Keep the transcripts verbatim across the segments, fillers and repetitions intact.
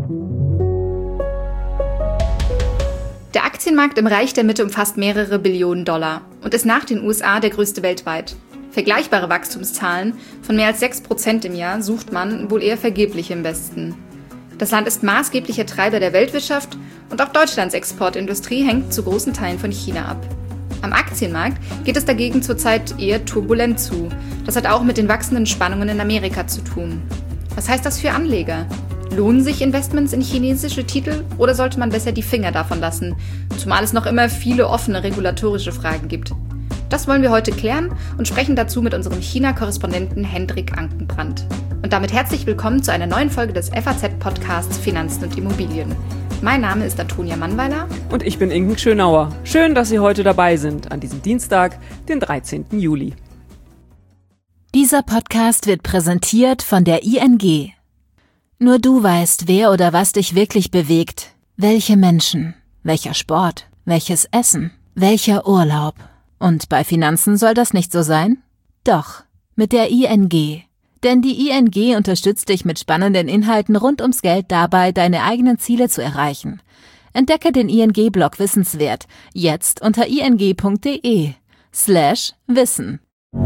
Der Aktienmarkt im Reich der Mitte umfasst mehrere Billionen Dollar und ist nach den U S A der größte weltweit. Vergleichbare Wachstumszahlen von mehr als sechs Prozent im Jahr sucht man wohl eher vergeblich im Westen. Das Land ist maßgeblicher Treiber der Weltwirtschaft und auch Deutschlands Exportindustrie hängt zu großen Teilen von China ab. Am Aktienmarkt geht es dagegen zurzeit eher turbulent zu. Das hat auch mit den wachsenden Spannungen in Amerika zu tun. Was heißt das für Anleger? Lohnen sich Investments in chinesische Titel oder sollte man besser die Finger davon lassen, zumal es noch immer viele offene regulatorische Fragen gibt? Das wollen wir heute klären und sprechen dazu mit unserem China-Korrespondenten Hendrik Ankenbrand. Und damit herzlich willkommen zu einer neuen Folge des F A Z-Podcasts Finanzen und Immobilien. Mein Name ist Antonia Mannweiler. Und ich bin Inken Schönauer. Schön, dass Sie heute dabei sind, an diesem Dienstag, den dreizehnten Juli. Dieser Podcast wird präsentiert von der I N G. Nur du weißt, wer oder was dich wirklich bewegt. Welche Menschen, welcher Sport, welches Essen, welcher Urlaub. Und bei Finanzen soll das nicht so sein? Doch, mit der I N G. Denn die I N G unterstützt dich mit spannenden Inhalten rund ums Geld dabei, deine eigenen Ziele zu erreichen. Entdecke den I N G-Blog Wissenswert jetzt unter ing.de slash Wissen.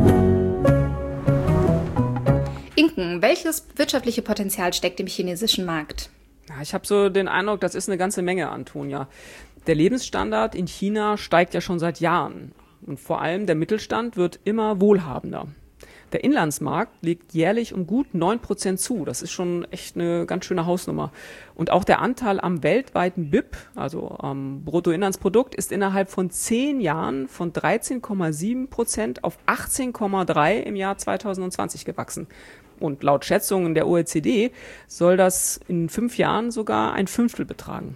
Inken, welches wirtschaftliche Potenzial steckt im chinesischen Markt? Ja, ich habe so den Eindruck, das ist eine ganze Menge, Antonia. Der Lebensstandard in China steigt ja schon seit Jahren. Und vor allem der Mittelstand wird immer wohlhabender. Der Inlandsmarkt legt jährlich um gut neun Prozent zu. Das ist schon echt eine ganz schöne Hausnummer. Und auch der Anteil am weltweiten B I P, also am Bruttoinlandsprodukt, ist innerhalb von zehn Jahren von dreizehn Komma sieben Prozent auf achtzehn Komma drei im Jahr zweitausendzwanzig gewachsen. Und laut Schätzungen der O E C D soll das in fünf Jahren sogar ein Fünftel betragen.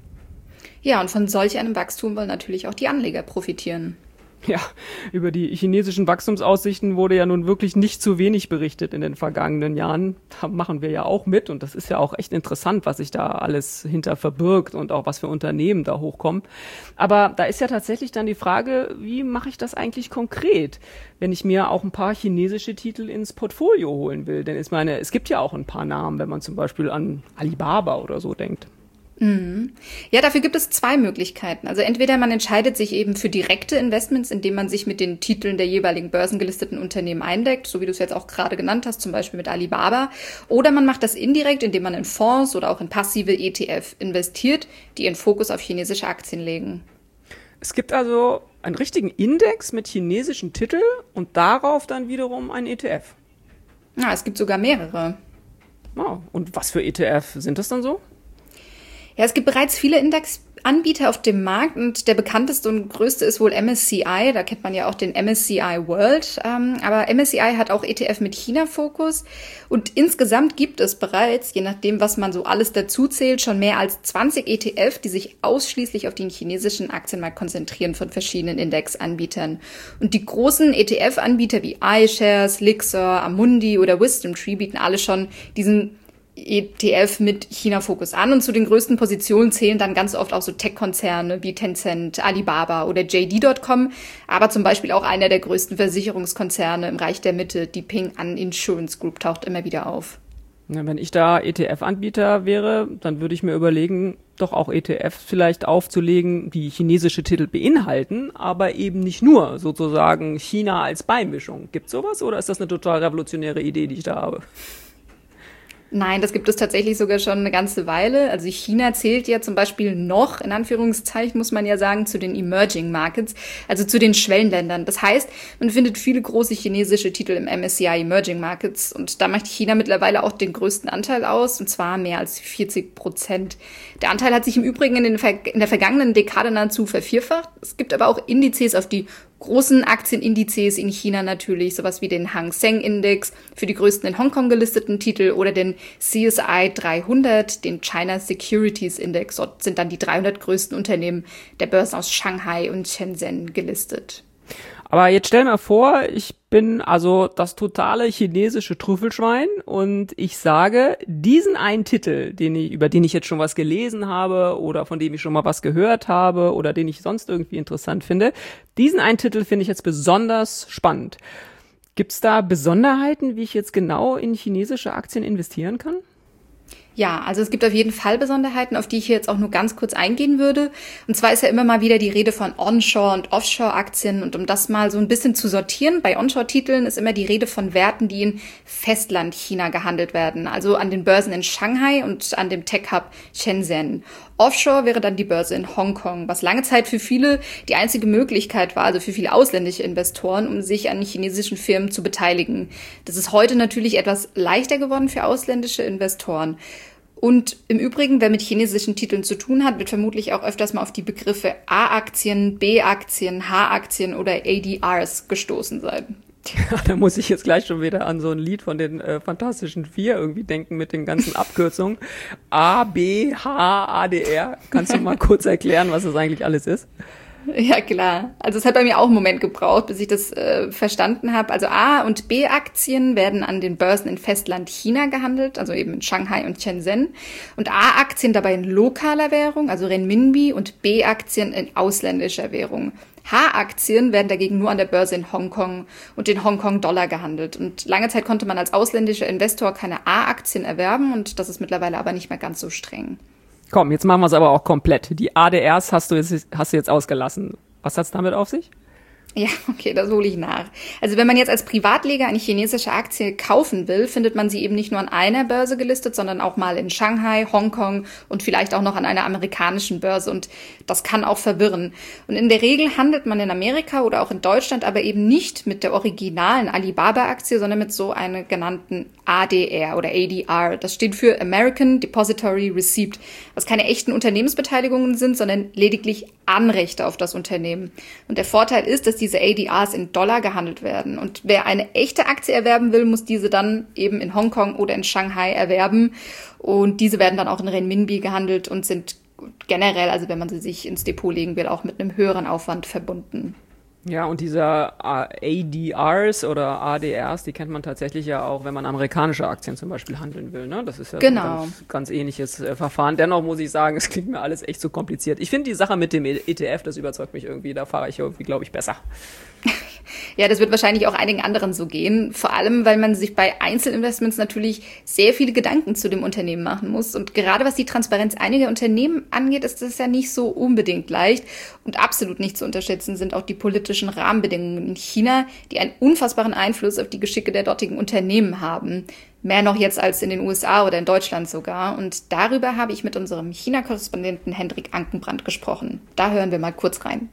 Ja, und von solch einem Wachstum wollen natürlich auch die Anleger profitieren. Ja, über die chinesischen Wachstumsaussichten wurde ja nun wirklich nicht zu wenig berichtet in den vergangenen Jahren. Da machen wir ja auch mit und das ist ja auch echt interessant, was sich da alles hinter verbirgt und auch was für Unternehmen da hochkommen. Aber da ist ja tatsächlich dann die Frage, wie mache ich das eigentlich konkret, wenn ich mir auch ein paar chinesische Titel ins Portfolio holen will? Denn ich meine, es gibt ja auch ein paar Namen, wenn man zum Beispiel an Alibaba oder so denkt. Mhm. Ja, dafür gibt es zwei Möglichkeiten. Also entweder man entscheidet sich eben für direkte Investments, indem man sich mit den Titeln der jeweiligen börsengelisteten Unternehmen eindeckt, so wie du es jetzt auch gerade genannt hast, zum Beispiel mit Alibaba. Oder man macht das indirekt, indem man in Fonds oder auch in passive E T F investiert, die ihren Fokus auf chinesische Aktien legen. Es gibt also einen richtigen Index mit chinesischen Titeln und darauf dann wiederum ein E T F. Ja, es gibt sogar mehrere. Oh, und was für E T F sind das dann so? Ja, es gibt bereits viele Indexanbieter auf dem Markt und der bekannteste und größte ist wohl M S C I. Da kennt man ja auch den M S C I World. Ähm, aber M S C I hat auch E T F mit China-Fokus und insgesamt gibt es bereits, je nachdem, was man so alles dazu zählt, schon mehr als zwanzig E T F, die sich ausschließlich auf den chinesischen Aktienmarkt konzentrieren von verschiedenen Indexanbietern. Und die großen E T F-Anbieter wie iShares, Lixor, Amundi oder WisdomTree bieten alle schon diesen E T F mit China-Fokus an und zu den größten Positionen zählen dann ganz oft auch so Tech-Konzerne wie Tencent, Alibaba oder J D Punkt com, aber zum Beispiel auch einer der größten Versicherungskonzerne im Reich der Mitte, die Ping An Insurance Group, taucht immer wieder auf. Ja, wenn ich da E T F-Anbieter wäre, dann würde ich mir überlegen, doch auch E T Fs vielleicht aufzulegen, die chinesische Titel beinhalten, aber eben nicht nur sozusagen China als Beimischung. Gibt's sowas oder ist das eine total revolutionäre Idee, die ich da habe? Nein, das gibt es tatsächlich sogar schon eine ganze Weile. Also China zählt ja zum Beispiel noch, in Anführungszeichen muss man ja sagen, zu den Emerging Markets, also zu den Schwellenländern. Das heißt, man findet viele große chinesische Titel im M S C I Emerging Markets und da macht China mittlerweile auch den größten Anteil aus, und zwar mehr als vierzig Prozent. Der Anteil hat sich im Übrigen in, den Ver- in der vergangenen Dekade nahezu vervierfacht. Es gibt aber auch Indizes auf die großen Aktienindizes in China natürlich, sowas wie den Hang Seng Index für die größten in Hongkong gelisteten Titel oder den C S I dreihundert, den China Securities Index. Dort sind dann die dreihundert größten Unternehmen der Börsen aus Shanghai und Shenzhen gelistet. Aber jetzt stell mir vor, ich bin also das totale chinesische Trüffelschwein und ich sage, diesen einen Titel, den ich, über den ich jetzt schon was gelesen habe oder von dem ich schon mal was gehört habe oder den ich sonst irgendwie interessant finde, diesen einen Titel finde ich jetzt besonders spannend. Gibt es da Besonderheiten, wie ich jetzt genau in chinesische Aktien investieren kann? Ja, also es gibt auf jeden Fall Besonderheiten, auf die ich hier jetzt auch nur ganz kurz eingehen würde. Und zwar ist ja immer mal wieder die Rede von Onshore- und Offshore-Aktien. Und um das mal so ein bisschen zu sortieren, bei Onshore-Titeln ist immer die Rede von Werten, die in Festland-China gehandelt werden. Also an den Börsen in Shanghai und an dem Tech-Hub Shenzhen. Offshore wäre dann die Börse in Hongkong, was lange Zeit für viele die einzige Möglichkeit war, also für viele ausländische Investoren, um sich an chinesischen Firmen zu beteiligen. Das ist heute natürlich etwas leichter geworden für ausländische Investoren. Und im Übrigen, wer mit chinesischen Titeln zu tun hat, wird vermutlich auch öfters mal auf die Begriffe A-Aktien, B-Aktien, H-Aktien oder A D Rs gestoßen sein. Ja, da muss ich jetzt gleich schon wieder an so ein Lied von den äh, Fantastischen Vier irgendwie denken mit den ganzen Abkürzungen. A, B, H, A, D, R. Kannst du mal kurz erklären, was das eigentlich alles ist? Ja, klar. Also es hat bei mir auch einen Moment gebraucht, bis ich das äh, verstanden habe. Also A- und B-Aktien werden an den Börsen in Festland China gehandelt, also eben in Shanghai und Shenzhen. Und A-Aktien dabei in lokaler Währung, also Renminbi, und B-Aktien in ausländischer Währung. H-Aktien werden dagegen nur an der Börse in Hongkong und den Hongkong-Dollar gehandelt. Und lange Zeit konnte man als ausländischer Investor keine A-Aktien erwerben und das ist mittlerweile aber nicht mehr ganz so streng. Komm, jetzt machen wir es aber auch komplett. Die A D Rs hast du jetzt, hast du jetzt ausgelassen. Was hat's damit auf sich? Ja, okay, das hole ich nach. Also wenn man jetzt als Privatleger eine chinesische Aktie kaufen will, findet man sie eben nicht nur an einer Börse gelistet, sondern auch mal in Shanghai, Hongkong und vielleicht auch noch an einer amerikanischen Börse. Und das kann auch verwirren. Und in der Regel handelt man in Amerika oder auch in Deutschland aber eben nicht mit der originalen Alibaba-Aktie, sondern mit so einer genannten A D R oder A D R. Das steht für American Depository Receipt, was keine echten Unternehmensbeteiligungen sind, sondern lediglich Anrechte auf das Unternehmen. Und der Vorteil ist, dass diese A D Rs in Dollar gehandelt werden. Und wer eine echte Aktie erwerben will, muss diese dann eben in Hongkong oder in Shanghai erwerben. Und diese werden dann auch in Renminbi gehandelt und sind generell, also wenn man sie sich ins Depot legen will, auch mit einem höheren Aufwand verbunden. Ja, und diese A D Rs oder A D Rs, die kennt man tatsächlich ja auch, wenn man amerikanische Aktien zum Beispiel handeln will. Ne? Das ist ja genau. so ein ganz, ganz ähnliches äh, Verfahren. Dennoch muss ich sagen, es klingt mir alles echt so kompliziert. Ich finde die Sache mit dem E T F, das überzeugt mich irgendwie. Da fahre ich irgendwie, glaube ich, besser. Ja, das wird wahrscheinlich auch einigen anderen so gehen. Vor allem, weil man sich bei Einzelinvestments natürlich sehr viele Gedanken zu dem Unternehmen machen muss. Und gerade was die Transparenz einiger Unternehmen angeht, ist das ja nicht so unbedingt leicht. Und absolut nicht zu unterschätzen sind auch die politischen Rahmenbedingungen in China, die einen unfassbaren Einfluss auf die Geschicke der dortigen Unternehmen haben. Mehr noch jetzt als in den U S A oder in Deutschland sogar. Und darüber habe ich mit unserem China-Korrespondenten Hendrik Ankenbrand gesprochen. Da hören wir mal kurz rein.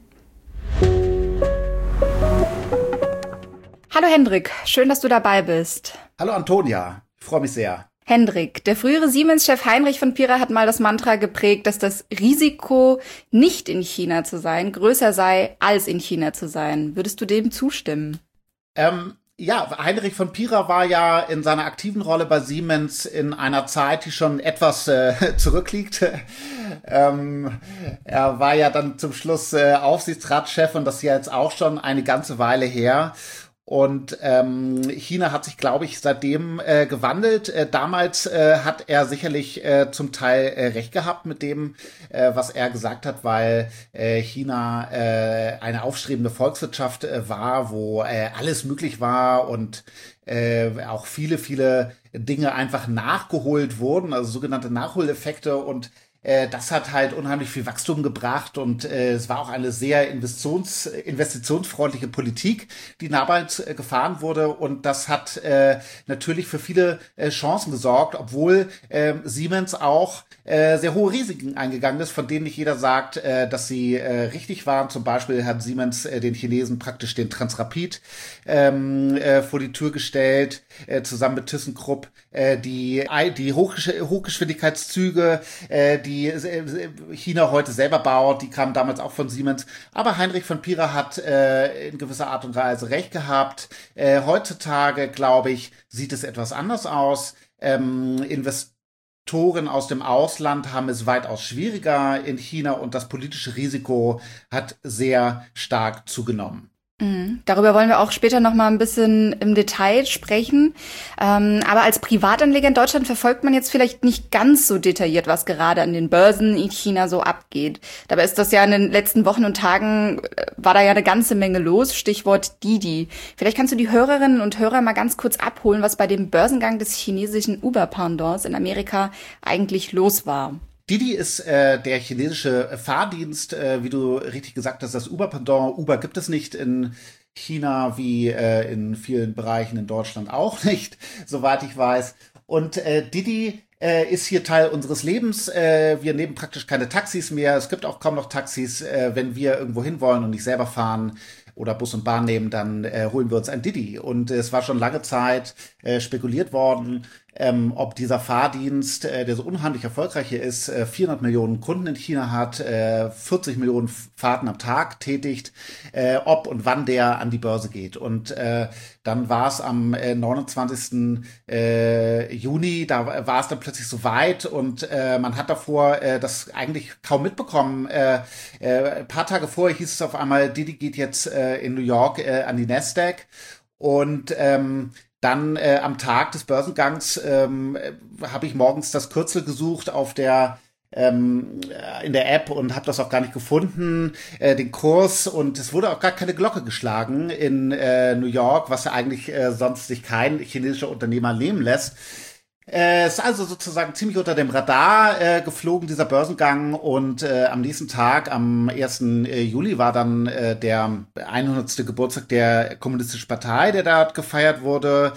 Hallo Hendrik, schön, dass du dabei bist. Hallo Antonia, ich freue mich sehr. Hendrik, der frühere Siemens-Chef Heinrich von Pira hat mal das Mantra geprägt, dass das Risiko, nicht in China zu sein, größer sei, als in China zu sein. Würdest du dem zustimmen? Ähm, ja, Heinrich von Pira war ja in seiner aktiven Rolle bei Siemens in einer Zeit, die schon etwas äh, zurückliegt. ähm, er war ja dann zum Schluss äh, Aufsichtsratschef und das ist ja jetzt auch schon eine ganze Weile her. Und ähm, China hat sich, glaube ich, seitdem äh, gewandelt. Äh, damals äh, hat er sicherlich äh, zum Teil äh, recht gehabt mit dem, äh, was er gesagt hat, weil äh, China äh, eine aufstrebende Volkswirtschaft äh, war, wo äh, alles möglich war und äh, auch viele, viele Dinge einfach nachgeholt wurden, also sogenannte Nachholeffekte, und das hat halt unheimlich viel Wachstum gebracht und äh, es war auch eine sehr investitions, investitionsfreundliche Politik, die damals äh, gefahren wurde, und das hat äh, natürlich für viele äh, Chancen gesorgt, obwohl äh, Siemens auch äh, sehr hohe Risiken eingegangen ist, von denen nicht jeder sagt, äh, dass sie äh, richtig waren. Zum Beispiel hat Siemens äh, den Chinesen praktisch den Transrapid ähm, äh, vor die Tür gestellt, äh, zusammen mit ThyssenKrupp, äh, die, die Hochgesch- Hochgeschwindigkeitszüge, äh, die China heute selber baut, die kamen damals auch von Siemens. Aber Heinrich von Pira hat äh, in gewisser Art und Weise recht gehabt. Äh, heutzutage, glaube ich, sieht es etwas anders aus. Ähm, Investoren aus dem Ausland haben es weitaus schwieriger in China und das politische Risiko hat sehr stark zugenommen. Mhm. Darüber wollen wir auch später noch mal ein bisschen im Detail sprechen. Ähm, aber als Privatanleger in Deutschland verfolgt man jetzt vielleicht nicht ganz so detailliert, was gerade an den Börsen in China so abgeht. Dabei ist das ja in den letzten Wochen und Tagen, äh, war da ja eine ganze Menge los. Stichwort Didi. Vielleicht kannst du die Hörerinnen und Hörer mal ganz kurz abholen, was bei dem Börsengang des chinesischen Uber-Pendants in Amerika eigentlich los war. Didi ist äh, der chinesische Fahrdienst, äh, wie du richtig gesagt hast, das Uber-Pendant. Uber gibt es nicht in China, wie äh, in vielen Bereichen in Deutschland auch nicht, soweit ich weiß. Und äh, Didi äh, ist hier Teil unseres Lebens. Äh, wir nehmen praktisch keine Taxis mehr. Es gibt auch kaum noch Taxis. Äh, wenn wir irgendwo hin wollen und nicht selber fahren oder Bus und Bahn nehmen, dann äh, holen wir uns ein Didi. Und äh, es war schon lange Zeit äh, spekuliert worden, ähm, ob dieser Fahrdienst, äh, der so unheimlich erfolgreich hier ist, äh, vierhundert Millionen Kunden in China hat, äh, vierzig Millionen Fahrten am Tag tätigt, äh, ob und wann der an die Börse geht. Und äh, dann war es am äh, neunundzwanzigsten Äh, Juni, da war es dann plötzlich so weit und äh, man hat davor äh, das eigentlich kaum mitbekommen. Äh, äh, ein paar Tage vorher hieß es auf einmal, Didi geht jetzt äh, in New York äh, an die Nasdaq und ähm, dann äh, am Tag des Börsengangs ähm, habe ich morgens das Kürzel gesucht auf der ähm, in der App und habe das auch gar nicht gefunden, äh, den Kurs, und es wurde auch gar keine Glocke geschlagen in äh, New York, was ja eigentlich äh, sonst sich kein chinesischer Unternehmer nehmen lässt. Es ist also sozusagen ziemlich unter dem Radar äh, geflogen, dieser Börsengang, und äh, am nächsten Tag, am ersten Juli, war dann äh, der hundertste Geburtstag der Kommunistischen Partei, der da gefeiert wurde,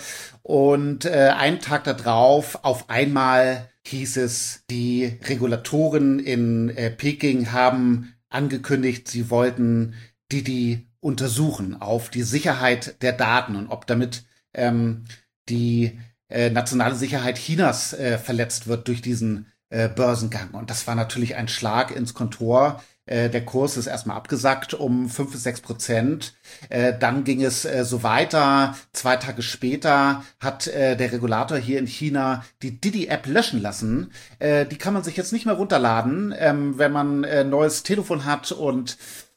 und äh, einen Tag darauf auf einmal hieß es, die Regulatoren in äh, Peking haben angekündigt, sie wollten Didi untersuchen auf die Sicherheit der Daten und ob damit ähm, die Äh, nationale Sicherheit Chinas äh, verletzt wird durch diesen äh, Börsengang. Und das war natürlich ein Schlag ins Kontor. Äh, der Kurs ist erstmal abgesackt um fünf bis sechs Prozent. Äh, dann ging es äh, so weiter. Zwei Tage später hat äh, der Regulator hier in China die Didi-App löschen lassen. Äh, die kann man sich jetzt nicht mehr runterladen, ähm, wenn man ein äh, neues Telefon hat und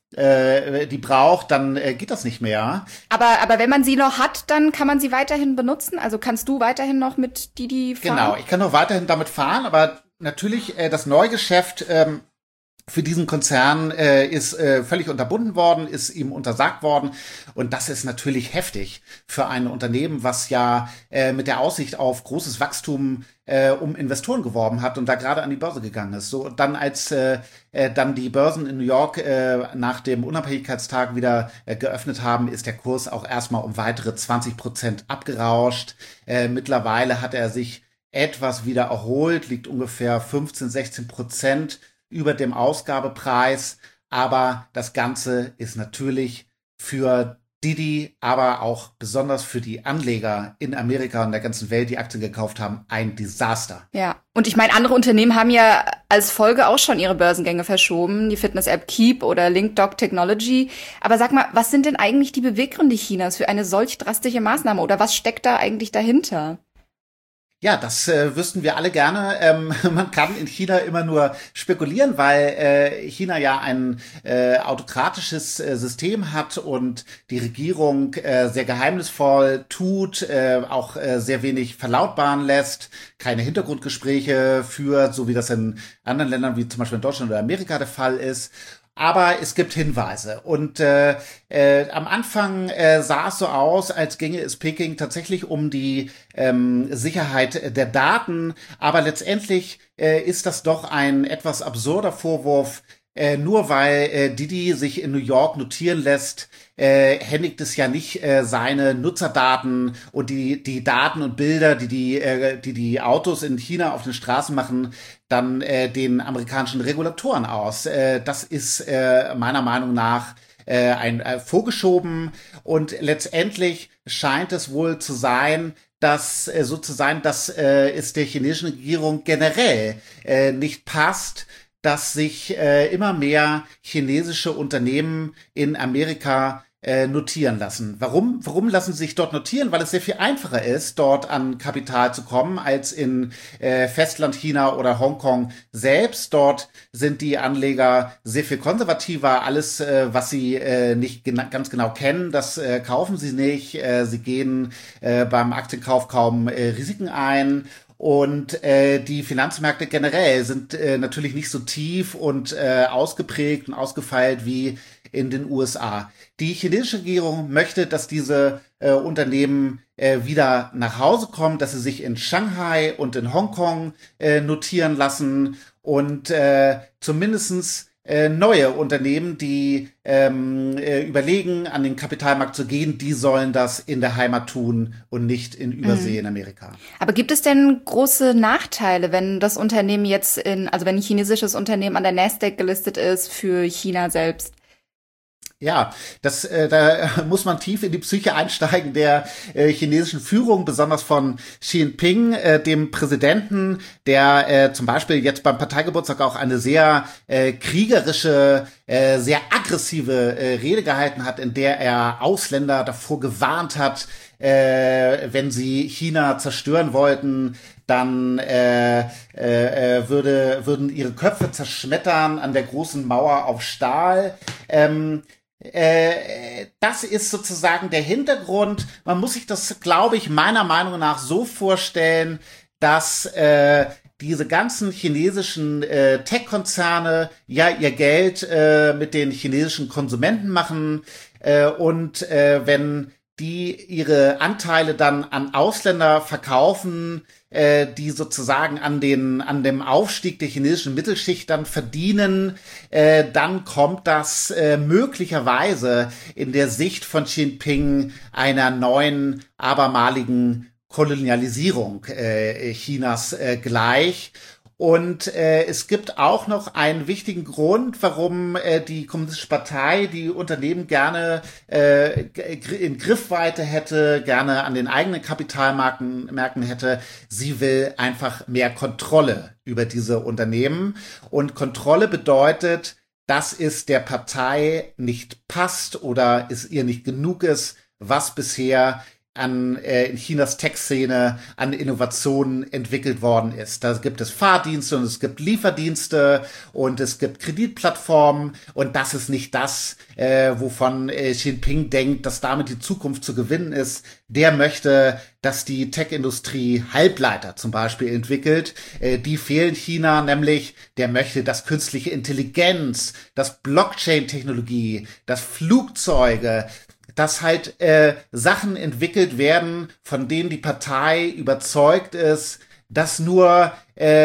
Äh, die braucht, dann äh, geht das nicht mehr. Aber, aber wenn man sie noch hat, dann kann man sie weiterhin benutzen? Also kannst du weiterhin noch mit Didi fahren? Genau, ich kann noch weiterhin damit fahren, aber natürlich äh, das Neugeschäft ähm, für diesen Konzern äh, ist äh, völlig unterbunden worden, ist ihm untersagt worden, und das ist natürlich heftig für ein Unternehmen, was ja äh, mit der Aussicht auf großes Wachstum äh, um Investoren geworben hat und da gerade an die Börse gegangen ist. So, und dann als äh, äh, dann die Börsen in New York äh, nach dem Unabhängigkeitstag wieder äh, geöffnet haben, ist der Kurs auch erstmal um weitere zwanzig Prozent abgerauscht. Äh, mittlerweile hat er sich etwas wieder erholt, liegt ungefähr fünfzehn, sechzehn Prozent über dem Ausgabepreis, aber das Ganze ist natürlich für Didi, aber auch besonders für die Anleger in Amerika und der ganzen Welt, die Aktien gekauft haben, ein Desaster. Ja, und ich meine, andere Unternehmen haben ja als Folge auch schon ihre Börsengänge verschoben, die Fitness-App Keep oder LinkDoc Technology. Aber sag mal, was sind denn eigentlich die Beweggründe Chinas für eine solch drastische Maßnahme, oder was steckt da eigentlich dahinter? Ja, das äh, wüssten wir alle gerne. Ähm, man kann in China immer nur spekulieren, weil äh, China ja ein äh, autokratisches äh, System hat und die Regierung äh, sehr geheimnisvoll tut, äh, auch äh, sehr wenig verlautbaren lässt, keine Hintergrundgespräche führt, so wie das in anderen Ländern wie zum Beispiel in Deutschland oder Amerika der Fall ist. Aber es gibt Hinweise, und äh, äh, am Anfang äh, sah es so aus, als ginge es Peking tatsächlich um die ähm, Sicherheit der Daten, aber letztendlich äh, ist das doch ein etwas absurder Vorwurf. Äh, nur weil äh, Didi sich in New York notieren lässt, äh, händigt es ja nicht äh, seine Nutzerdaten und die die Daten und Bilder, die die äh, die die Autos in China auf den Straßen machen, dann äh, den amerikanischen Regulatoren aus. Äh, das ist äh, meiner Meinung nach äh, ein äh, vorgeschoben, und letztendlich scheint es wohl zu sein, dass äh, so zu sein, dass äh, es der chinesischen Regierung generell äh, nicht passt, dass sich äh, immer mehr chinesische Unternehmen in Amerika äh, notieren lassen. Warum? Warum lassen sie sich dort notieren? Weil es sehr viel einfacher ist, dort an Kapital zu kommen, als in äh, Festland China oder Hongkong selbst. Dort sind die Anleger sehr viel konservativer. Alles, äh, was sie äh, nicht gena- ganz genau kennen, das äh, kaufen sie nicht. Äh, sie gehen äh, beim Aktienkauf kaum äh, Risiken ein. Und äh, die Finanzmärkte generell sind äh, natürlich nicht so tief und äh, ausgeprägt und ausgefeilt wie in den U S A. Die chinesische Regierung möchte, dass diese äh, Unternehmen äh, wieder nach Hause kommen, dass sie sich in Shanghai und in Hongkong äh, notieren lassen und äh, zumindestens äh, neue Unternehmen, die ähm, äh, überlegen, an den Kapitalmarkt zu gehen, die sollen das in der Heimat tun und nicht in Übersee mhm. in Amerika. Aber gibt es denn große Nachteile, wenn das Unternehmen jetzt in, also wenn ein chinesisches Unternehmen an der Nasdaq gelistet ist für China selbst? Ja, das, äh, da muss man tief in die Psyche einsteigen der äh, chinesischen Führung, besonders von Xi Jinping, äh, dem Präsidenten, der äh, zum Beispiel jetzt beim Parteigeburtstag auch eine sehr äh, kriegerische, äh, sehr aggressive äh, Rede gehalten hat, in der er Ausländer davor gewarnt hat, äh, wenn sie China zerstören wollten, dann äh, äh, würde, würden ihre Köpfe zerschmettern an der großen Mauer auf Stahl. Ähm, Äh, das ist sozusagen der Hintergrund. Man muss sich das, glaube ich, meiner Meinung nach so vorstellen, dass äh, diese ganzen chinesischen äh, Tech-Konzerne ja ihr Geld äh, mit den chinesischen Konsumenten machen äh, und äh, wenn die ihre Anteile dann an Ausländer verkaufen, äh, die sozusagen an den an dem Aufstieg der chinesischen Mittelschicht dann verdienen, äh, dann kommt das äh, möglicherweise in der Sicht von Xi Jinping einer neuen, abermaligen Kolonialisierung äh, Chinas äh, gleich. Und äh, es gibt auch noch einen wichtigen Grund, warum äh, die Kommunistische Partei die Unternehmen gerne äh, in Griffweite hätte, gerne an den eigenen Kapitalmärkten Märkten hätte. Sie will einfach mehr Kontrolle über diese Unternehmen. Und Kontrolle bedeutet, dass es der Partei nicht passt oder es ihr nicht genug ist, was bisher an äh, in Chinas Tech-Szene an Innovationen entwickelt worden ist. Da gibt es Fahrdienste und es gibt Lieferdienste und es gibt Kreditplattformen und das ist nicht das, äh, wovon äh, Xi Jinping denkt, dass damit die Zukunft zu gewinnen ist. Der möchte, dass die Tech-Industrie Halbleiter zum Beispiel entwickelt. Äh, die fehlen China, nämlich der möchte, dass künstliche Intelligenz, dass Blockchain-Technologie, dass Flugzeuge, dass halt äh, Sachen entwickelt werden, von denen die Partei überzeugt ist, dass nur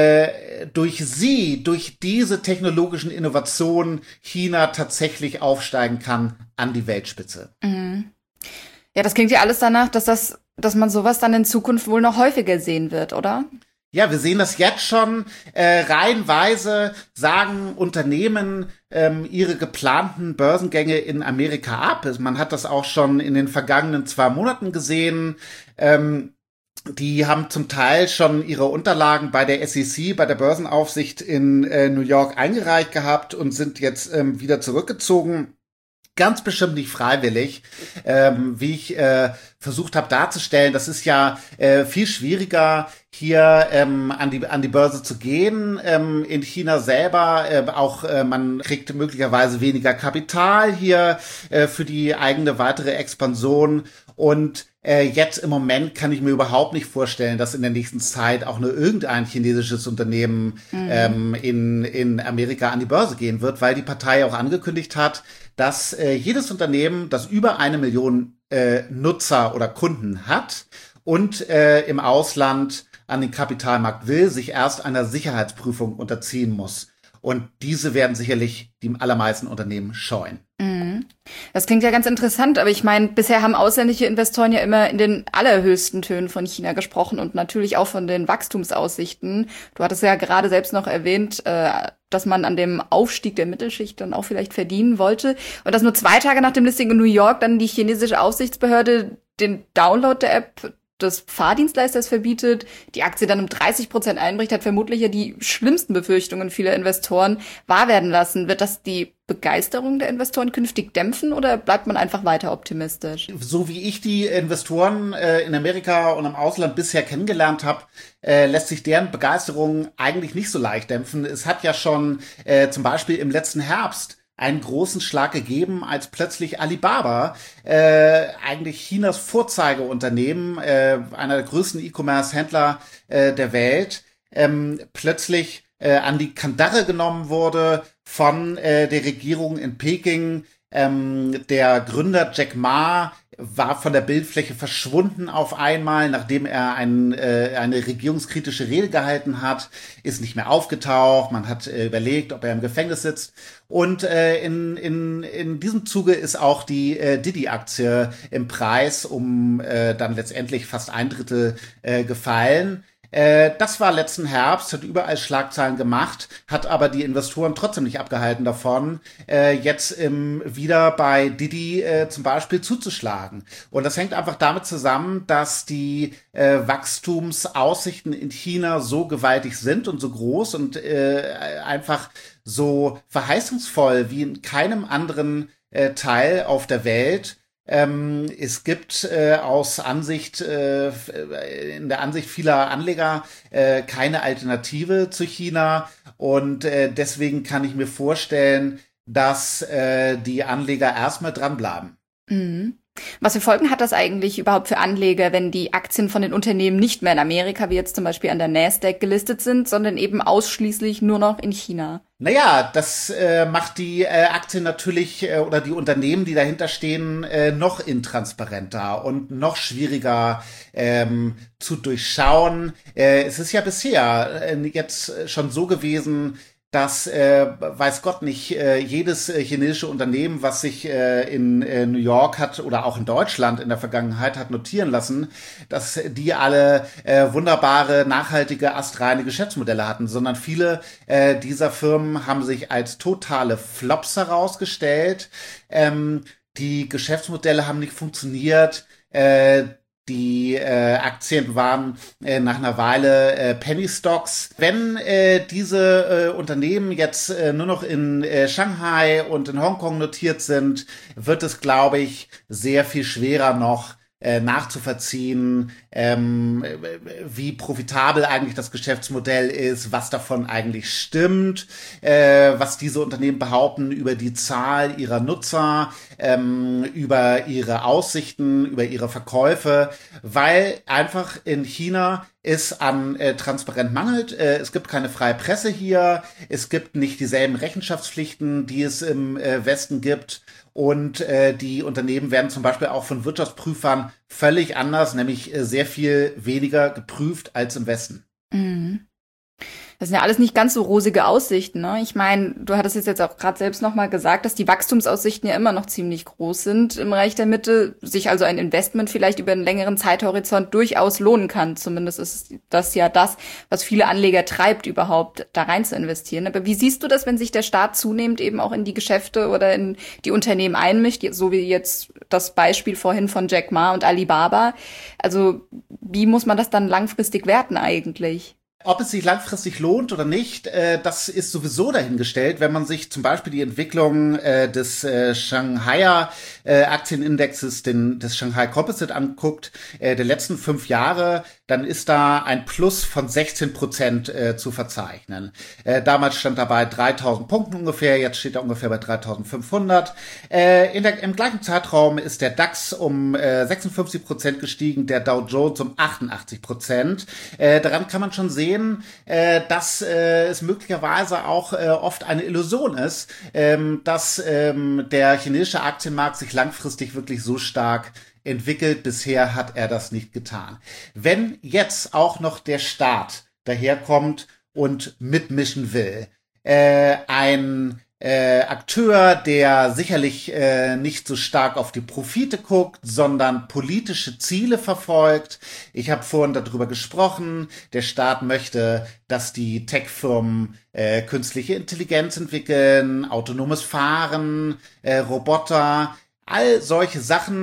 äh, durch sie, durch diese technologischen Innovationen China tatsächlich aufsteigen kann an die Weltspitze. Mhm. Ja, das klingt ja alles danach, dass das, dass man sowas dann in Zukunft wohl noch häufiger sehen wird, oder? Ja, wir sehen das jetzt schon. Äh, reihenweise sagen Unternehmen ähm, ihre geplanten Börsengänge in Amerika ab. Man hat das auch schon in den vergangenen zwei Monaten gesehen. Ähm, die haben zum Teil schon ihre Unterlagen bei der S E C, bei der Börsenaufsicht in äh, New York eingereicht gehabt und sind jetzt ähm, wieder zurückgezogen. Ganz bestimmt nicht freiwillig, ähm, wie ich äh, versucht habe darzustellen. Das ist ja äh, viel schwieriger, hier ähm, an die an die Börse zu gehen. Ähm, in China selber äh, auch äh, man kriegt möglicherweise weniger Kapital hier äh, für die eigene weitere Expansion. Und äh, jetzt im Moment kann ich mir überhaupt nicht vorstellen, dass in der nächsten Zeit auch nur irgendein chinesisches Unternehmen mhm. ähm, in in Amerika an die Börse gehen wird, weil die Partei auch angekündigt hat, dass äh, jedes Unternehmen, das über eine Million äh, Nutzer oder Kunden hat und äh, im Ausland an den Kapitalmarkt will, sich erst einer Sicherheitsprüfung unterziehen muss. Und diese werden sicherlich die allermeisten Unternehmen scheuen. Mhm. Das klingt ja ganz interessant, aber ich meine, bisher haben ausländische Investoren ja immer in den allerhöchsten Tönen von China gesprochen und natürlich auch von den Wachstumsaussichten. Du hattest ja gerade selbst noch erwähnt, äh, dass man an dem Aufstieg der Mittelschicht dann auch vielleicht verdienen wollte. Und dass nur zwei Tage nach dem Listing in New York dann die chinesische Aufsichtsbehörde den Download der App des Fahrdienstleisters verbietet, die Aktie dann um dreißig Prozent einbricht, hat vermutlich ja die schlimmsten Befürchtungen vieler Investoren wahr werden lassen. Wird das die Begeisterung der Investoren künftig dämpfen oder bleibt man einfach weiter optimistisch? So wie ich die Investoren äh, in Amerika und im Ausland bisher kennengelernt habe, äh, lässt sich deren Begeisterung eigentlich nicht so leicht dämpfen. Es hat ja schon äh, zum Beispiel im letzten Herbst einen großen Schlag gegeben, als plötzlich Alibaba, äh, eigentlich Chinas Vorzeigeunternehmen, äh, einer der größten E-Commerce-Händler äh, der Welt, ähm, plötzlich äh, an die Kandare genommen wurde von äh, der Regierung in Peking. Ähm, der Gründer Jack Ma war von der Bildfläche verschwunden auf einmal, nachdem er ein, äh, eine regierungskritische Rede gehalten hat, ist nicht mehr aufgetaucht. Man hat äh, überlegt, ob er im Gefängnis sitzt. Und äh, in, in, in diesem Zuge ist auch die äh, Didi-Aktie im Preis um äh, dann letztendlich fast ein Drittel äh, gefallen. Äh, das war letzten Herbst, hat überall Schlagzeilen gemacht, hat aber die Investoren trotzdem nicht abgehalten davon, äh, jetzt ähm, wieder bei Didi äh, zum Beispiel zuzuschlagen. Und das hängt einfach damit zusammen, dass die äh, Wachstumsaussichten in China so gewaltig sind und so groß und äh, einfach so verheißungsvoll wie in keinem anderen äh, Teil auf der Welt. Ähm, es gibt äh, aus Ansicht, äh, in der Ansicht vieler Anleger äh, keine Alternative zu China und äh, deswegen kann ich mir vorstellen, dass äh, die Anleger erstmal dranbleiben. Mhm. Was für Folgen hat das eigentlich überhaupt für Anleger, wenn die Aktien von den Unternehmen nicht mehr in Amerika, wie jetzt zum Beispiel an der Nasdaq, gelistet sind, sondern eben ausschließlich nur noch in China? Naja, das äh, macht die äh, Aktien natürlich äh, oder die Unternehmen, die dahinter stehen, äh, noch intransparenter und noch schwieriger ähm, zu durchschauen. Äh, es ist ja bisher äh, jetzt schon so gewesen, dass, äh, weiß Gott nicht, äh, jedes äh, chinesische Unternehmen, was sich äh, in äh, New York hat oder auch in Deutschland in der Vergangenheit hat notieren lassen, dass die alle äh, wunderbare, nachhaltige, astreine Geschäftsmodelle hatten, sondern viele äh, dieser Firmen haben sich als totale Flops herausgestellt. Ähm, die Geschäftsmodelle haben nicht funktioniert. Äh, Die äh, Aktien waren äh, nach einer Weile äh, Penny Stocks. Wenn äh, diese äh, Unternehmen jetzt äh, nur noch in äh, Shanghai und in Hongkong notiert sind, wird es, glaube ich, sehr viel schwerer noch äh, nachzuvollziehen, ähm, wie profitabel eigentlich das Geschäftsmodell ist, was davon eigentlich stimmt, äh, was diese Unternehmen behaupten über die Zahl ihrer Nutzer, ähm, über ihre Aussichten, über ihre Verkäufe, weil einfach in China es an äh, Transparenz mangelt. Äh, es gibt keine freie Presse hier. Es gibt nicht dieselben Rechenschaftspflichten, die es im äh, Westen gibt. Und äh, die Unternehmen werden zum Beispiel auch von Wirtschaftsprüfern völlig anders, nämlich äh, sehr viel weniger geprüft als im Westen. Mhm. Das sind ja alles nicht ganz so rosige Aussichten, ne? Ich meine, du hattest es jetzt auch gerade selbst nochmal gesagt, dass die Wachstumsaussichten ja immer noch ziemlich groß sind im Reich der Mitte, sich also ein Investment vielleicht über einen längeren Zeithorizont durchaus lohnen kann. Zumindest ist das ja das, was viele Anleger treibt, überhaupt da rein zu investieren. Aber wie siehst du das, wenn sich der Staat zunehmend eben auch in die Geschäfte oder in die Unternehmen einmischt, so wie jetzt das Beispiel vorhin von Jack Ma und Alibaba? Also wie muss man das dann langfristig werten eigentlich? Ob es sich langfristig lohnt oder nicht, äh, das ist sowieso dahingestellt, wenn man sich zum Beispiel die Entwicklung äh, des äh, Shanghaier äh, Aktienindexes, den, des Shanghai Composite anguckt, äh, der letzten fünf Jahre, dann ist da ein Plus von sechzehn Prozent äh, zu verzeichnen. Äh, damals stand da bei dreitausend Punkten ungefähr, jetzt steht er ungefähr bei dreitausendfünfhundert. Äh, in der, im gleichen Zeitraum ist der DAX um äh, sechsundfünfzig Prozent gestiegen, der Dow Jones um achtundachtzig Prozent. Äh, daran kann man schon sehen, äh, dass äh, es möglicherweise auch äh, oft eine Illusion ist, ähm, dass ähm, der chinesische Aktienmarkt sich langfristig wirklich so stark entwickelt. Bisher hat er das nicht getan. Wenn jetzt auch noch der Staat daherkommt und mitmischen will, äh, ein äh, Akteur, der sicherlich äh, nicht so stark auf die Profite guckt, sondern politische Ziele verfolgt. Ich habe vorhin darüber gesprochen, der Staat möchte, dass die Tech-Firmen äh, künstliche Intelligenz entwickeln, autonomes Fahren, äh, Roboter, all solche Sachen,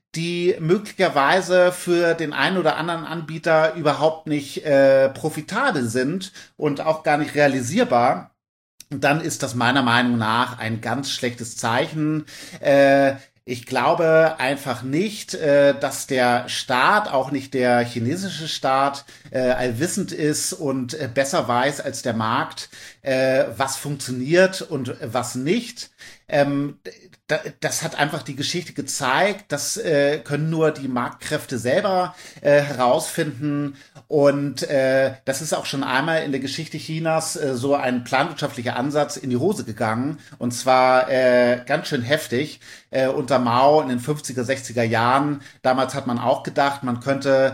die möglicherweise für den einen oder anderen Anbieter überhaupt nicht äh, profitabel sind und auch gar nicht realisierbar, dann ist das meiner Meinung nach ein ganz schlechtes Zeichen. Äh, Ich glaube einfach nicht, äh, dass der Staat, auch nicht der chinesische Staat, äh, allwissend ist und äh, besser weiß als der Markt, äh, was funktioniert und was nicht. Ähm, da, das hat einfach die Geschichte gezeigt. Das äh, können nur die Marktkräfte selber äh, herausfinden. Und äh, das ist auch schon einmal in der Geschichte Chinas äh, so ein planwirtschaftlicher Ansatz in die Hose gegangen. Und zwar äh, ganz schön heftig. Äh, unter Mao in den fünfziger, sechziger Jahren. Damals hat man auch gedacht, man könnte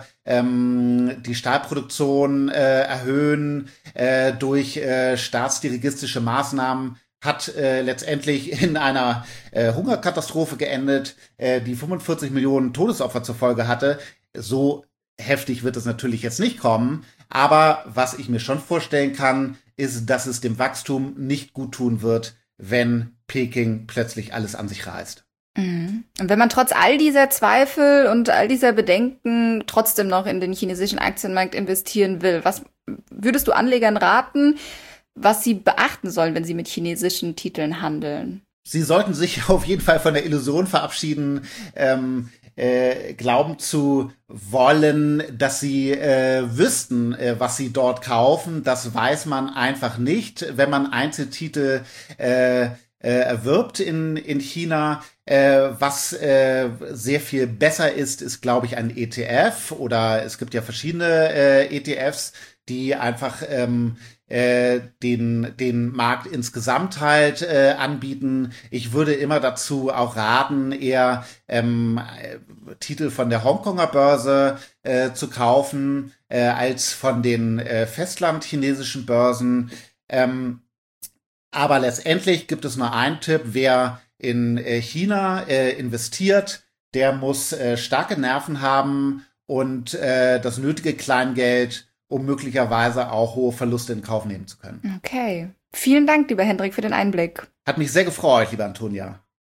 ähm, die Stahlproduktion äh, erhöhen äh, durch äh, staatsdirigistische Maßnahmen. Hat äh, letztendlich in einer äh, Hungerkatastrophe geendet, äh, die fünfundvierzig Millionen Todesopfer zur Folge hatte. So heftig wird es natürlich jetzt nicht kommen. Aber was ich mir schon vorstellen kann, ist, dass es dem Wachstum nicht gut tun wird, wenn Peking plötzlich alles an sich reißt. Und wenn man trotz all dieser Zweifel und all dieser Bedenken trotzdem noch in den chinesischen Aktienmarkt investieren will, was würdest du Anlegern raten, was sie beachten sollen, wenn sie mit chinesischen Titeln handeln? Sie sollten sich auf jeden Fall von der Illusion verabschieden, ähm, äh, glauben zu wollen, dass sie äh, wüssten, äh, was sie dort kaufen. Das weiß man einfach nicht, wenn man Einzeltitel äh, äh, erwirbt in, in China. Äh, was äh, sehr viel besser ist, ist, glaube ich, ein E T F, oder es gibt ja verschiedene äh, E T Fs, die einfach ähm, äh, den den Markt insgesamt halt äh, anbieten. Ich würde immer dazu auch raten, eher ähm, Titel von der Hongkonger Börse äh, zu kaufen, äh, als von den äh, festlandchinesischen Börsen. Ähm, aber letztendlich gibt es nur einen Tipp: Wer in äh, China äh, investiert, der muss äh, starke Nerven haben und äh, das nötige Kleingeld, um möglicherweise auch hohe Verluste in Kauf nehmen zu können. Okay. Vielen Dank, lieber Hendrik, für den Einblick. Hat mich sehr gefreut, lieber Antonia.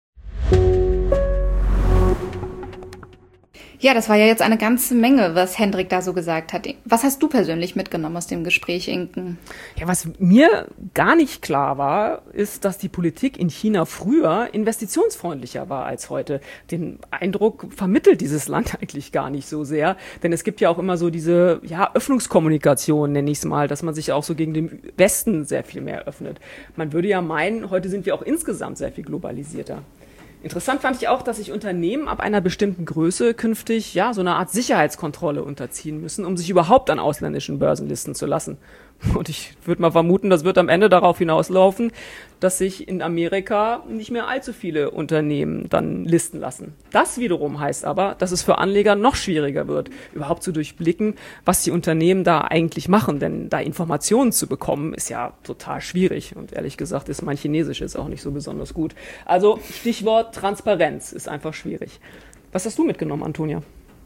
Ja, das war ja jetzt eine ganze Menge, was Hendrik da so gesagt hat. Was hast du persönlich mitgenommen aus dem Gespräch, Inken? Ja, was mir gar nicht klar war, ist, dass die Politik in China früher investitionsfreundlicher war als heute. Den Eindruck vermittelt dieses Land eigentlich gar nicht so sehr, denn es gibt ja auch immer so diese, ja, Öffnungskommunikation, nenne ich es mal, dass man sich auch so gegen den Westen sehr viel mehr öffnet. Man würde ja meinen, heute sind wir auch insgesamt sehr viel globalisierter. Interessant fand ich auch, dass sich Unternehmen ab einer bestimmten Größe künftig ja so eine Art Sicherheitskontrolle unterziehen müssen, um sich überhaupt an ausländischen Börsen listen zu lassen. Und ich würde mal vermuten, das wird am Ende darauf hinauslaufen, dass sich in Amerika nicht mehr allzu viele Unternehmen dann listen lassen. Das wiederum heißt aber, dass es für Anleger noch schwieriger wird, überhaupt zu durchblicken, was die Unternehmen da eigentlich machen. Denn da Informationen zu bekommen, ist ja total schwierig. Und ehrlich gesagt ist mein Chinesisch jetzt auch nicht so besonders gut. Also Stichwort Transparenz ist einfach schwierig. Was hast du mitgenommen, Antonia?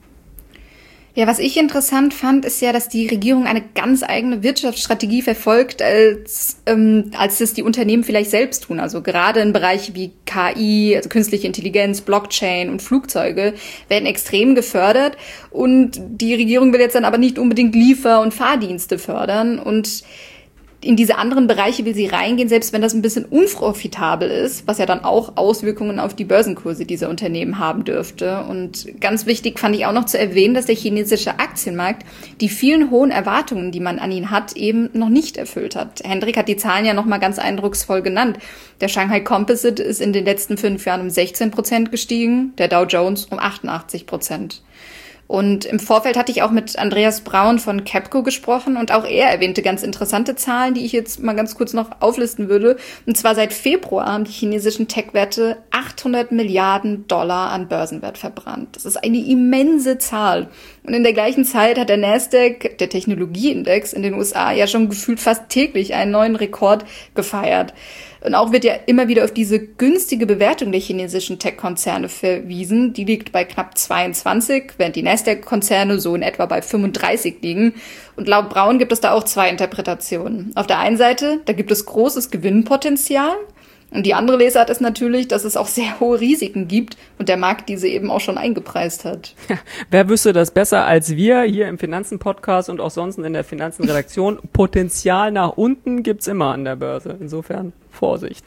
Ja, was ich interessant fand, ist ja, dass die Regierung eine ganz eigene Wirtschaftsstrategie verfolgt, als, ähm, als es die Unternehmen vielleicht selbst tun. Also gerade in Bereichen wie K I, also künstliche Intelligenz, Blockchain und Flugzeuge werden extrem gefördert. Und die Regierung will jetzt dann aber nicht unbedingt Liefer- und Fahrdienste fördern. Und in diese anderen Bereiche will sie reingehen, selbst wenn das ein bisschen unprofitabel ist, was ja dann auch Auswirkungen auf die Börsenkurse dieser Unternehmen haben dürfte. Und ganz wichtig fand ich auch noch zu erwähnen, dass der chinesische Aktienmarkt die vielen hohen Erwartungen, die man an ihn hat, eben noch nicht erfüllt hat. Hendrik hat die Zahlen ja noch mal ganz eindrucksvoll genannt. Der Shanghai Composite ist in den letzten fünf Jahren um sechzehn Prozent gestiegen, der Dow Jones um achtundachtzig Prozent. Und im Vorfeld hatte ich auch mit Andreas Braun von Capco gesprochen und auch er erwähnte ganz interessante Zahlen, die ich jetzt mal ganz kurz noch auflisten würde. Und zwar seit Februar haben die chinesischen Tech-Werte achthundert Milliarden Dollar an Börsenwert verbrannt. Das ist eine immense Zahl. Und in der gleichen Zeit hat der Nasdaq, der Technologieindex in den U S A, ja schon gefühlt fast täglich einen neuen Rekord gefeiert. Und auch wird ja immer wieder auf diese günstige Bewertung der chinesischen Tech-Konzerne verwiesen. Die liegt bei knapp zweiundzwanzig, während die Nasdaq-Konzerne so in etwa bei fünfunddreißig liegen. Und laut Braun gibt es da auch zwei Interpretationen. Auf der einen Seite, da gibt es großes Gewinnpotenzial. Und die andere Lesart ist natürlich, dass es auch sehr hohe Risiken gibt und der Markt diese eben auch schon eingepreist hat. Ja, wer wüsste das besser als wir hier im Finanzen-Podcast und auch sonst in der Finanzen-Redaktion? Potenzial nach unten gibt's immer an der Börse. Insofern Vorsicht.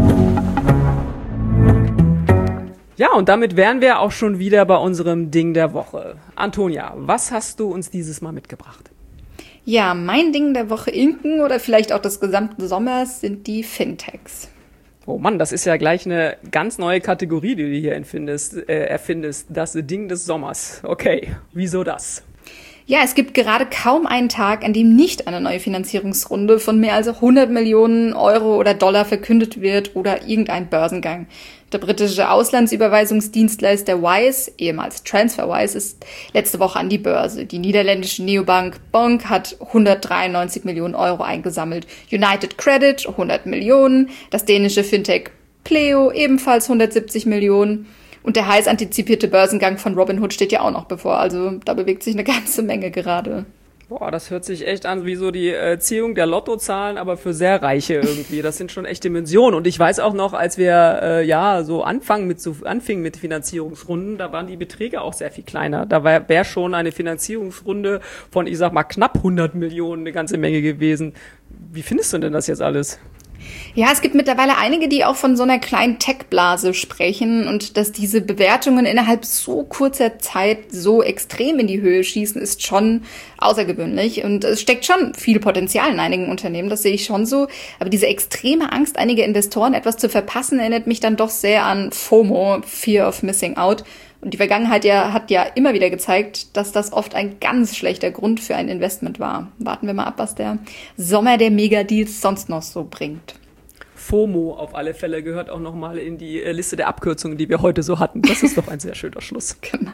Ja, und damit wären wir auch schon wieder bei unserem Ding der Woche. Antonia, was hast du uns dieses Mal mitgebracht? Ja, mein Ding der Woche, Inken oder vielleicht auch des gesamten Sommers, sind die Fintechs. Oh Mann, das ist ja gleich eine ganz neue Kategorie, die du hier erfindest, äh, erfindest. Das Ding des Sommers. Okay, wieso das? Ja, es gibt gerade kaum einen Tag, an dem nicht eine neue Finanzierungsrunde von mehr als hundert Millionen Euro oder Dollar verkündet wird oder irgendein Börsengang. Der britische Auslandsüberweisungsdienstleister Wise, ehemals TransferWise, ist letzte Woche an die Börse. Die niederländische Neobank Bonk hat hundertdreiundneunzig Millionen Euro eingesammelt. United Credit hundert Millionen, das dänische Fintech Pleo ebenfalls hundertsiebzig Millionen. Und der heiß antizipierte Börsengang von Robinhood steht ja auch noch bevor. Also da bewegt sich eine ganze Menge gerade. Boah, das hört sich echt an wie so die äh, Ziehung der Lottozahlen, aber für sehr Reiche irgendwie. Das sind schon echt Dimensionen. Und ich weiß auch noch, als wir äh, ja so anfangen mit so anfingen mit Finanzierungsrunden, da waren die Beträge auch sehr viel kleiner. Da wäre schon eine Finanzierungsrunde von, ich sag mal, knapp hundert Millionen eine ganze Menge gewesen. Wie findest du denn das jetzt alles? Ja, es gibt mittlerweile einige, die auch von so einer kleinen Tech-Blase sprechen und dass diese Bewertungen innerhalb so kurzer Zeit so extrem in die Höhe schießen, ist schon außergewöhnlich und es steckt schon viel Potenzial in einigen Unternehmen, das sehe ich schon so, aber diese extreme Angst einiger Investoren, etwas zu verpassen, erinnert mich dann doch sehr an FOMO, Fear of Missing Out. Und die Vergangenheit ja, hat ja immer wieder gezeigt, dass das oft ein ganz schlechter Grund für ein Investment war. Warten wir mal ab, was der Sommer der Megadeals sonst noch so bringt. FOMO auf alle Fälle gehört auch nochmal in die Liste der Abkürzungen, die wir heute so hatten. Das ist doch ein sehr schöner Schluss. Genau.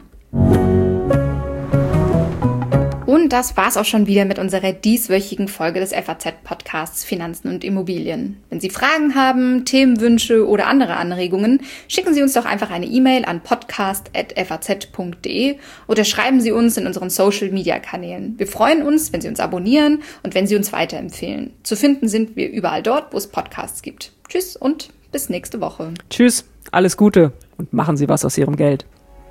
Und das war's auch schon wieder mit unserer dieswöchigen Folge des F A Z-Podcasts Finanzen und Immobilien. Wenn Sie Fragen haben, Themenwünsche oder andere Anregungen, schicken Sie uns doch einfach eine E-Mail an podcast at f a z punkt d e oder schreiben Sie uns in unseren Social-Media-Kanälen. Wir freuen uns, wenn Sie uns abonnieren und wenn Sie uns weiterempfehlen. Zu finden sind wir überall dort, wo es Podcasts gibt. Tschüss und bis nächste Woche. Tschüss, alles Gute und machen Sie was aus Ihrem Geld.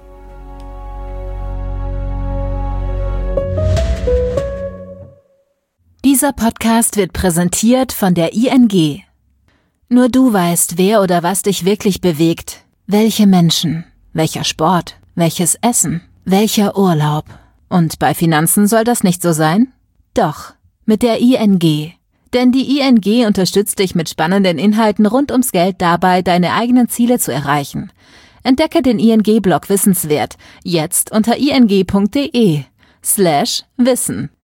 Dieser Podcast wird präsentiert von der I N G. Nur du weißt, wer oder was dich wirklich bewegt. Welche Menschen, welcher Sport, welches Essen, welcher Urlaub. Und bei Finanzen soll das nicht so sein? Doch, mit der I N G. Denn die I N G unterstützt dich mit spannenden Inhalten rund ums Geld dabei, deine eigenen Ziele zu erreichen. Entdecke den I N G-Blog Wissenswert jetzt unter ing punkt de slash Wissen.